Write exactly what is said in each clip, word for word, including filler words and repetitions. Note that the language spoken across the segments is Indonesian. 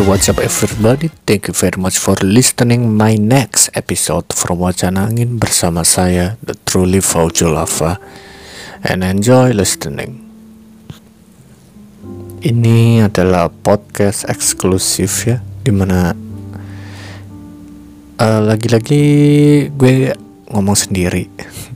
what's up everybody? Thank you very much for listening my next episode from Wacana Angin bersama saya, The Truly Faujulava, and enjoy listening. Ini adalah podcast eksklusif ya, dimana uh, lagi-lagi gue ngomong sendiri.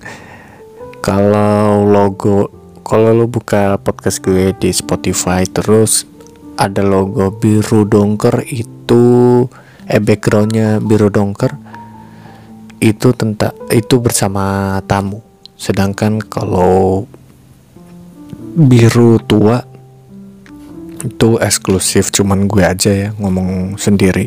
Kalau logo, kalau lo buka podcast gue di Spotify terus ada logo biru dongker itu eh backgroundnya biru dongker itu tentang itu bersama tamu, sedangkan kalau biru tua itu eksklusif cuman gue aja ya ngomong sendiri.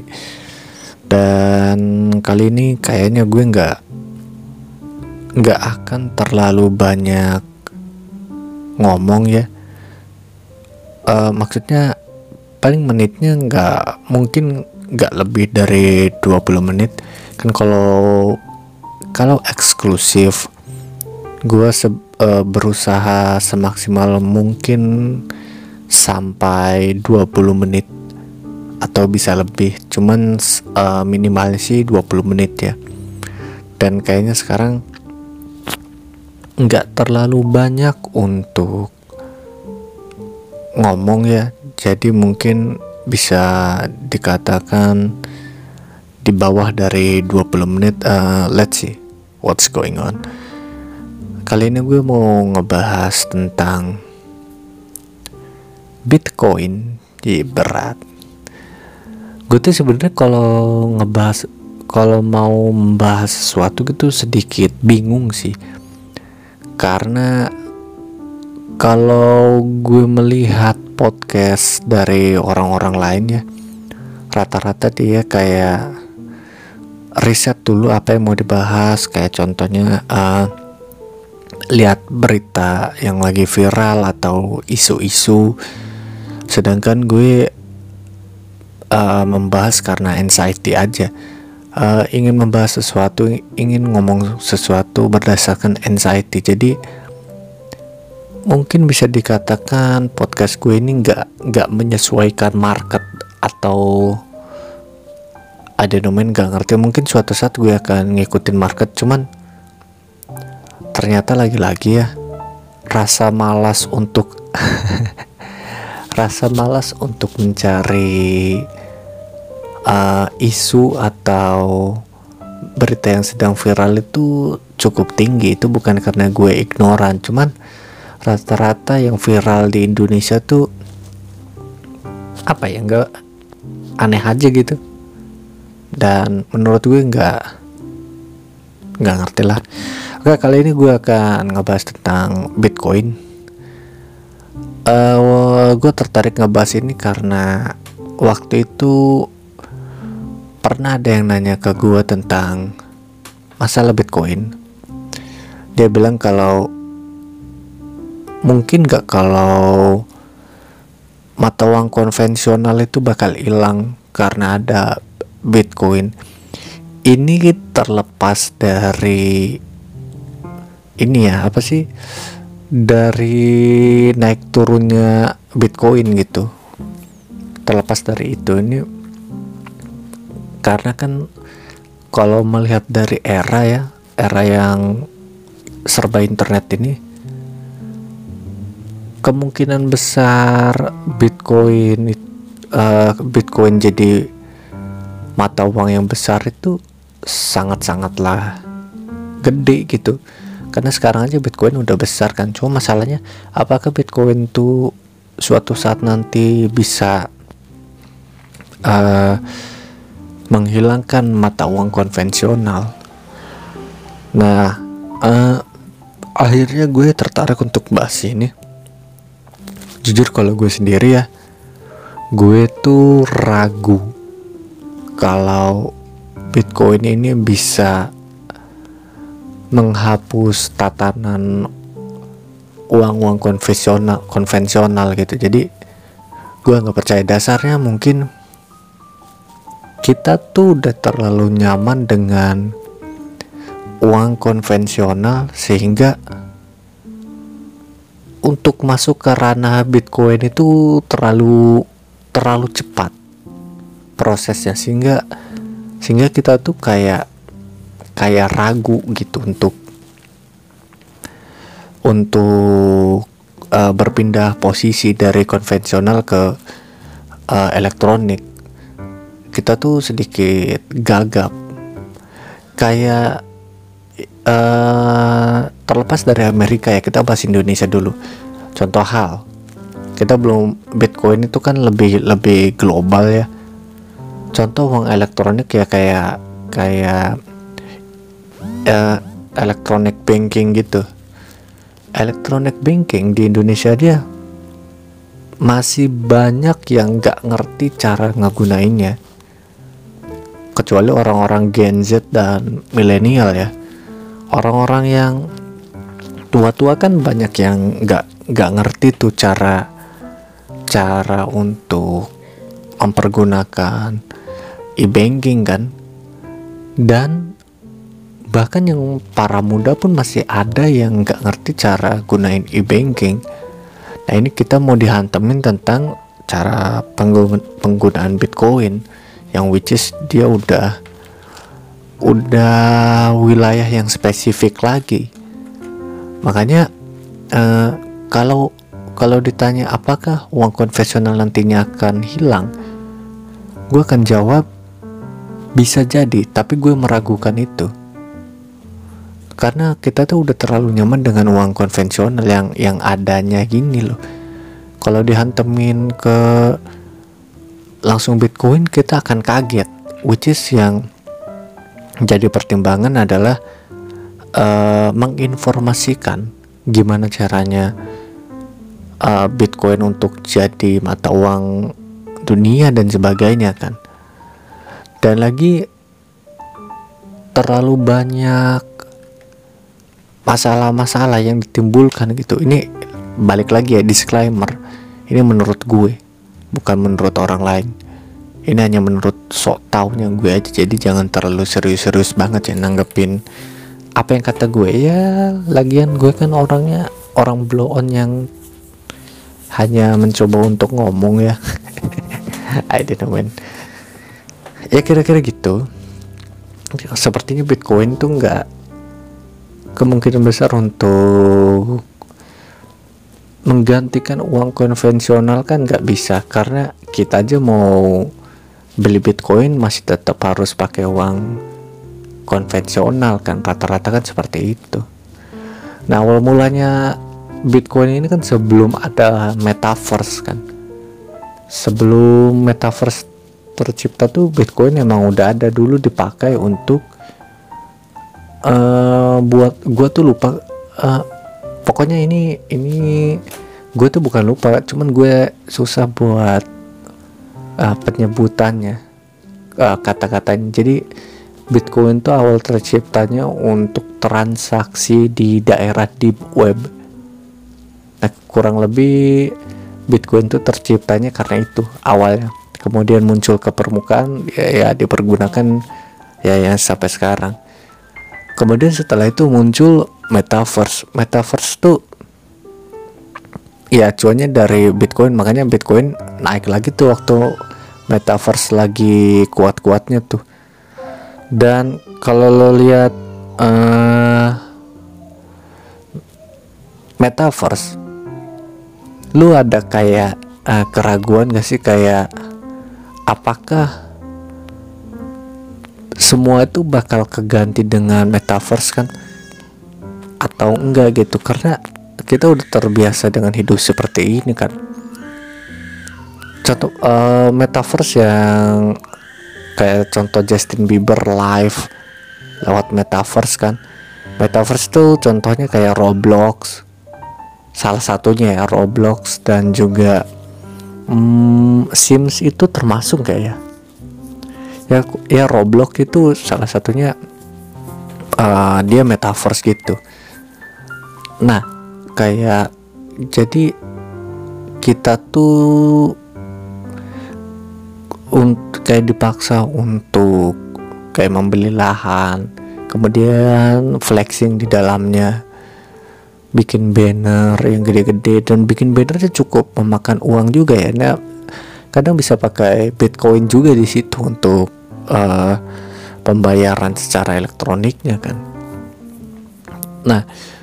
Dan kali ini kayaknya gue nggak nggak akan terlalu banyak ngomong ya, uh, maksudnya paling menitnya nggak mungkin nggak lebih dari dua puluh menit kan. Kalau kalau eksklusif gue se- uh, berusaha semaksimal mungkin sampai dua puluh menit atau bisa lebih, cuman uh, minimalnya sih dua puluh menit ya. Dan kayaknya sekarang nggak terlalu banyak untuk ngomong ya, jadi mungkin bisa dikatakan di bawah dari dua puluh menit. uh, Let's see what's going on. Kali ini gue mau ngebahas tentang Bitcoin. Jadi berat. Gue tuh sebenarnya kalau ngebahas, kalau mau membahas sesuatu gitu sedikit bingung sih, karena kalau gue melihat podcast dari orang-orang lain ya, rata-rata dia kayak riset dulu apa yang mau dibahas. Kayak contohnya uh, lihat berita yang lagi viral atau isu-isu, sedangkan gue uh, membahas karena anxiety aja, uh, ingin membahas sesuatu, ingin ngomong sesuatu berdasarkan anxiety. Jadi mungkin bisa dikatakan podcast gue ini nggak nggak menyesuaikan market, atau ada domain nggak ngerti. Mungkin suatu saat gue akan ngikutin market, cuman ternyata lagi-lagi ya rasa malas untuk rasa malas untuk mencari uh, isu atau berita yang sedang viral itu cukup tinggi. Itu bukan karena gue ignoran, cuman rata-rata yang viral di Indonesia tuh apa ya, nggak aneh aja gitu. Dan menurut gue nggak nggak ngerti lah. Oke, kali ini gue akan ngebahas tentang Bitcoin. Uh, gue tertarik ngebahas ini karena waktu itu pernah ada yang nanya ke gue tentang masalah Bitcoin. Dia bilang kalau mungkin gak kalau mata uang konvensional itu bakal hilang karena ada Bitcoin. Ini terlepas dari ini ya, apa sih, dari naik turunnya Bitcoin gitu. Terlepas dari itu, ini karena kan kalau melihat dari era ya, era yang serba internet ini, kemungkinan besar Bitcoin uh, Bitcoin jadi mata uang yang besar itu sangat-sangatlah gede gitu. Karena sekarang aja Bitcoin udah besar kan. Cuma masalahnya apakah Bitcoin tuh suatu saat nanti bisa uh, menghilangkan mata uang konvensional. Nah, uh, akhirnya gue tertarik untuk bahas ini. Jujur kalau gue sendiri ya, gue tuh ragu kalau Bitcoin ini bisa menghapus tatanan uang-uang konvensional konvensional gitu. Jadi gue nggak percaya. Dasarnya mungkin kita tuh udah terlalu nyaman dengan uang konvensional sehingga untuk masuk ke ranah Bitcoin itu terlalu terlalu cepat. prosesnya, sehingga sehingga kita tuh kayak kayak ragu gitu untuk untuk uh, berpindah posisi dari konvensional ke uh, elektronik. Kita tuh sedikit gagap, kayak uh, terlepas dari Amerika ya, kita bahas Indonesia dulu. Contoh hal, kita belum, Bitcoin itu kan lebih lebih global ya. Contoh uang elektronik ya kayak kayak uh, electronic banking gitu. Electronic banking di Indonesia dia masih banyak yang nggak ngerti cara ngegunainnya, kecuali orang-orang Gen Z dan milenial ya. Orang-orang yang tua-tua kan banyak yang nggak nggak ngerti tuh cara cara untuk mempergunakan e-banking kan. Dan bahkan yang para muda pun masih ada yang nggak ngerti cara gunain e-banking. Nah ini kita mau dihantemin tentang cara penggunaan Bitcoin, yang which is dia udah udah wilayah yang spesifik lagi. Makanya eh, kalau kalau ditanya apakah uang konvensional nantinya akan hilang, gue akan jawab bisa jadi, tapi gue meragukan itu. Karena kita tuh udah terlalu nyaman dengan uang konvensional yang yang adanya gini loh. Kalau dihantemin ke langsung Bitcoin, kita akan kaget. Which is yang jadi pertimbangan adalah uh, menginformasikan gimana caranya uh, Bitcoin untuk jadi mata uang dunia dan sebagainya kan. Dan lagi terlalu banyak masalah-masalah yang ditimbulkan gitu. Ini balik lagi ya, disclaimer, ini menurut gue, bukan menurut orang lain. Ini hanya menurut sok taunya gue aja. Jadi jangan terlalu serius-serius banget ya nanggepin apa yang kata gue. Ya lagian gue kan orangnya orang blow on yang hanya mencoba untuk ngomong ya. I don't know man. Ya kira-kira gitu. Sepertinya Bitcoin tuh nggak, kemungkinan besar untuk menggantikan uang konvensional kan nggak bisa, karena kita aja mau beli Bitcoin masih tetap harus pakai uang konvensional kan, rata-rata kan seperti itu. Nah awal mulanya Bitcoin ini kan sebelum ada metaverse kan, sebelum metaverse tercipta tuh Bitcoin emang udah ada dulu, dipakai untuk Uh, buat gue tuh lupa uh, pokoknya ini ini gue tuh bukan lupa, cuman gue susah buat uh, penyebutannya, uh, kata-katanya. Jadi Bitcoin tuh awal terciptanya untuk transaksi di daerah deep web. Nah kurang lebih Bitcoin tuh terciptanya karena itu awalnya, kemudian muncul ke permukaan ya, ya dipergunakan ya ya sampai sekarang. Kemudian setelah itu muncul metaverse. Metaverse tuh ya cuannya dari Bitcoin, makanya Bitcoin naik lagi tuh waktu metaverse lagi kuat-kuatnya tuh. Dan kalau lo lihat uh, metaverse, lu ada kayak uh, keraguan gak sih, kayak apakah semua itu bakal keganti dengan metaverse kan atau enggak gitu, karena kita udah terbiasa dengan hidup seperti ini kan. Contoh uh, metaverse yang kayak contoh Justin Bieber live lewat metaverse kan. Metaverse tuh contohnya kayak Roblox, salah satunya ya Roblox, dan juga hmm, Sims itu termasuk kayak ya ya ya Roblox itu salah satunya, uh, dia metaverse gitu. Nah kayak jadi kita tuh untuk kayak dipaksa untuk kayak membeli lahan, kemudian flexing di dalamnya, bikin banner yang gede-gede, dan bikin bannernya cukup memakan uang juga ya. Nah kadang bisa pakai Bitcoin juga di situ untuk uh, pembayaran secara elektroniknya kan. Nah,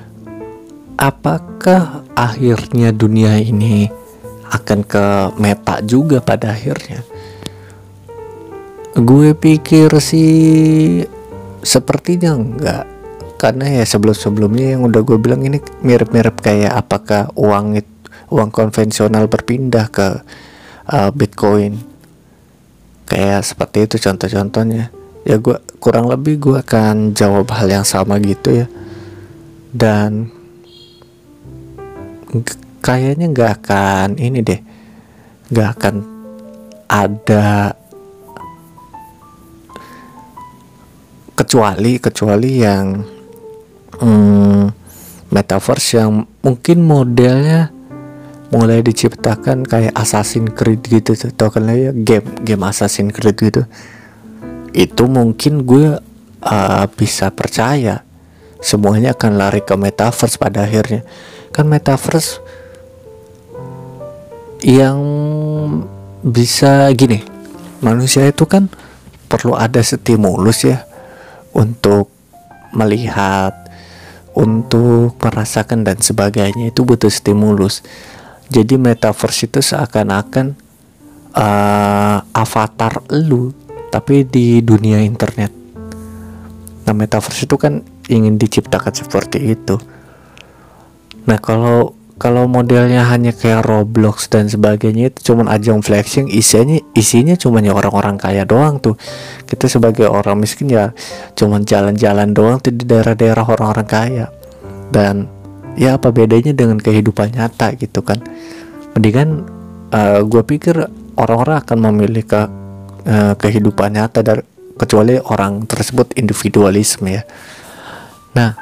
apakah akhirnya dunia ini akan ke meta juga pada akhirnya? Gue pikir sih sepertinya enggak, karena ya sebelum-sebelumnya yang udah gue bilang ini mirip-mirip kayak apakah uang itu, uang konvensional berpindah ke uh, Bitcoin, kayak seperti itu contoh-contohnya. Ya gue kurang lebih gue akan jawab hal yang sama gitu ya, dan g- kayaknya nggak akan ini deh, nggak akan ada kecuali kecuali yang hmm, metaverse yang mungkin modelnya mulai diciptakan kayak Assassin's Creed gitu, tau kan ya, game game Assassin's Creed gitu. Itu mungkin gue uh, bisa percaya semuanya akan lari ke metaverse pada akhirnya. Kan metaverse yang bisa gini, manusia itu kan perlu ada stimulus ya untuk melihat, untuk merasakan dan sebagainya, itu butuh stimulus. Jadi metaverse itu seakan-akan uh, avatar lu tapi di dunia internet. Nah, metaverse itu kan ingin diciptakan seperti itu. Nah, kalau kalau modelnya hanya kayak Roblox dan sebagainya, itu cuman ajang flexing, isinya isinya cuman ya orang-orang kaya doang tuh. Kita sebagai orang miskin ya cuman jalan-jalan doang tuh di daerah-daerah orang-orang kaya. Dan ya apa bedanya dengan kehidupan nyata gitu kan? Mendingan uh, gue pikir orang-orang akan memilih ke uh, kehidupan nyata, dari kecuali orang tersebut individualisme ya. Nah,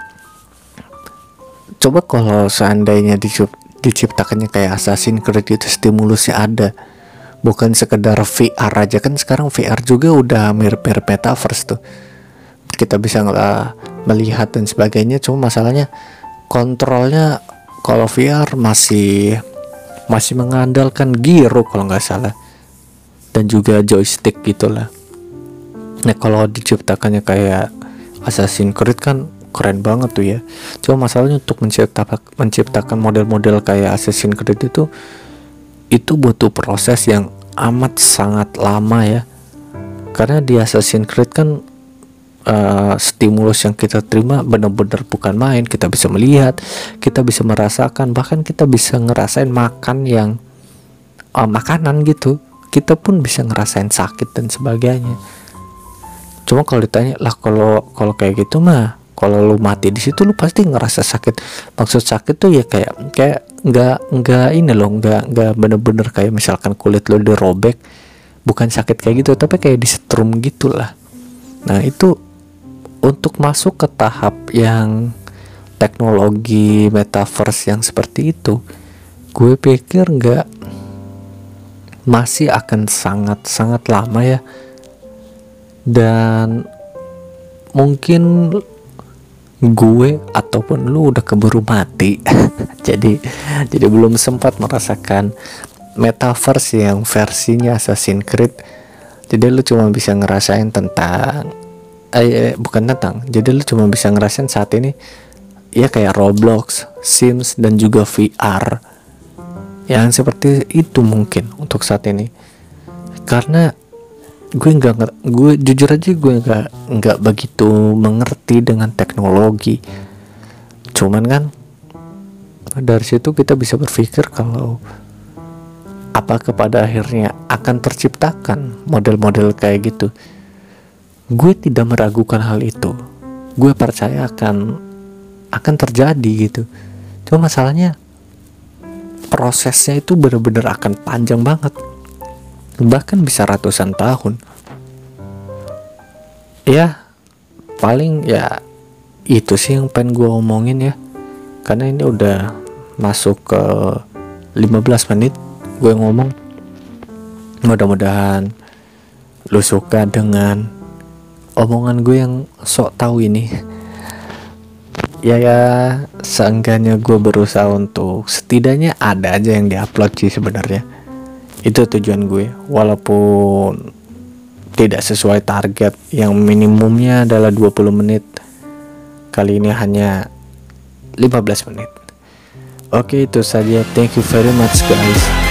coba kalau seandainya diciptakannya kayak Assassin's Creed itu, stimulusnya ada, bukan sekedar V R aja. Kan sekarang V R juga udah mirip-mirip metaverse tuh, kita bisa uh, melihat dan sebagainya. Cuma masalahnya kontrolnya kalau V R masih masih mengandalkan gyro kalau nggak salah, dan juga joystick gitulah. Nah, kalau diciptakannya kayak Assassin's Creed kan keren banget tuh ya. Cuma masalahnya untuk menciptakan menciptakan model-model kayak Assassin's Creed itu itu butuh proses yang amat sangat lama ya. Karena di Assassin's Creed kan uh, stimulus yang kita terima benar-benar bukan main. Kita bisa melihat, kita bisa merasakan, bahkan kita bisa ngerasain makan yang uh, makanan gitu. Kita pun bisa ngerasain sakit dan sebagainya. Cuma kalau ditanya lah, kalau kalau kayak gitu mah, kalau lu mati di situ lu pasti ngerasa sakit. Maksud sakit tuh ya kayak kayak nggak nggak ini loh, nggak nggak bener-bener kayak misalkan kulit lu dirobek, bukan sakit kayak gitu, tapi kayak disetrum gitulah. Nah, itu untuk masuk ke tahap yang teknologi metaverse yang seperti itu, gue pikir nggak, masih akan sangat-sangat lama ya. Dan mungkin gue ataupun lu udah keburu mati jadi jadi belum sempat merasakan metaverse yang versinya Assassin's Creed. Jadi lu cuma bisa ngerasain tentang eh, bukan tentang jadi lu cuma bisa ngerasain saat ini ya kayak Roblox, Sims, dan juga V R yang seperti itu mungkin untuk saat ini. Karena gue nggak gue jujur aja gue nggak nggak begitu mengerti dengan teknologi. Cuman kan dari situ kita bisa berpikir kalau apakah pada akhirnya akan terciptakan model-model kayak gitu. Gue tidak meragukan hal itu, gue percaya akan akan terjadi gitu. Cuma masalahnya prosesnya itu benar-benar akan panjang banget, bahkan bisa ratusan tahun. Ya paling ya itu sih yang pengen gue omongin ya, karena ini udah masuk ke lima belas menit gue ngomong. Mudah-mudahan lu suka dengan omongan gue yang sok tahu ini. Ya ya seenggaknya gue berusaha untuk setidaknya ada aja yang diupload sih sebenarnya. Itu tujuan gue, walaupun tidak sesuai target yang minimumnya adalah dua puluh menit, kali ini hanya lima belas menit. Oke, itu saja. Thank you very much guys.